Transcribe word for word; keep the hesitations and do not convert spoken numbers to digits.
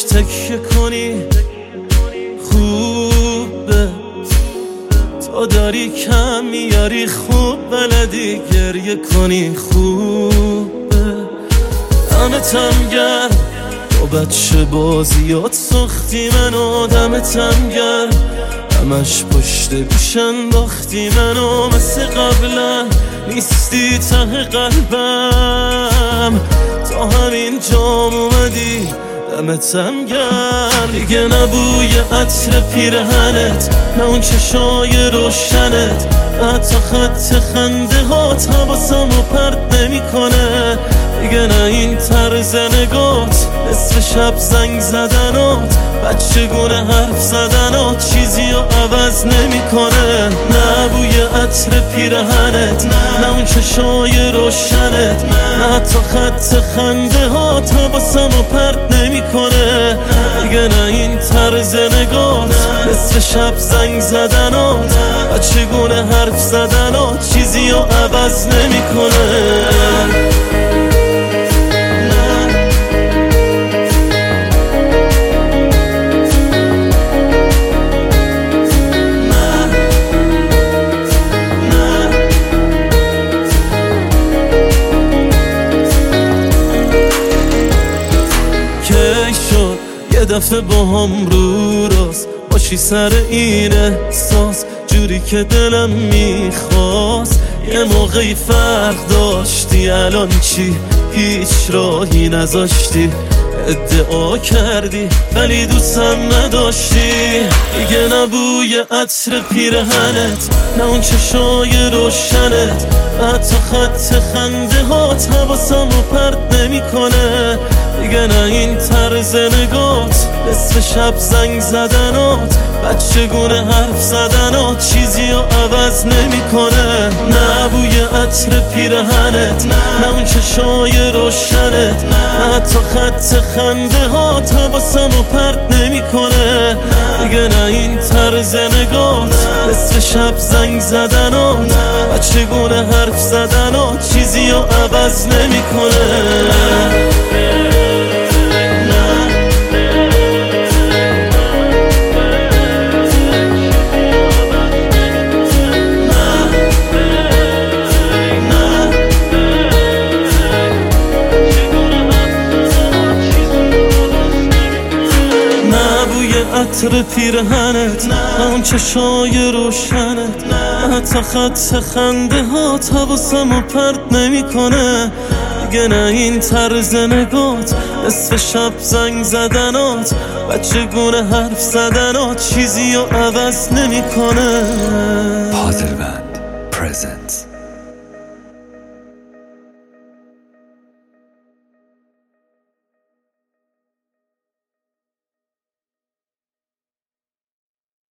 تکیه کنی خوبه، تو داری کم میاری خوب بلدی گریه کنی خوبه. دمتم گرم با بچه بازیات ساختی منو، دمتم گرم همش پشت گوش انداختی منو، مثل قبلا نیستی ته قلبم، تا همین جام اومدی دمتم گرم. دیگه نبوی عطر پیرهنت، نه اون چشای روشنت، حتی خط خنده هات حواسمو پرت نمیکنه. دیگه نه این طرز نگات، نصف شب زنگ زدنات، بچگونه حرف زدنات چیزی رو عوض نمیکنه. نه بوی عطر پیرهنت، نه اون چشای روشنت، نه حتی خط خنده هات حواسمو پرت نمیکنه. دیگه نه این طرز نگات، نصف شب زنگ زدنات، بچگونه حرف زدنات چیزی رو عوض نمیکنه. یه دفعه با هم رو راست باشی سر این احساس، جوری که دلم میخواست. یه موقعی فرق داشتی، الان چی؟ هیچ راهی نذاشتی، ادعا کردی ولی دوستم نداشتی. دیگه نبوی عطر پیرهنت، نه اون چشای روشنت، حتی خط خنده هات حواسمو پرت نمیکنه. دیگه نه این طرز نگات، نصف شب زنگ زدنات، بچگونه حرف زدنات چیزی رو عوض نمیکنه. نه بوی عطر پیرهنت، نه اون چشای روشنت، نه حتی خط خنده هات حواسمو پرت نمیکنه. دیگه نه این طرز نگات، نصف شب زنگ زدنات، بچگونه حرف زدنات چیزی رو عوض نمیکنه. عطر پیرهنت، نه اون چشای روشنت، نه حتی خط خنده هات حواسمو پرت نمیکنه. دیگه نه این طرز نگات، نصف شب زنگ زدنات، بچگونه حرف زدنات چیزی رو عوض نمیکنه. پازل بند پرزنت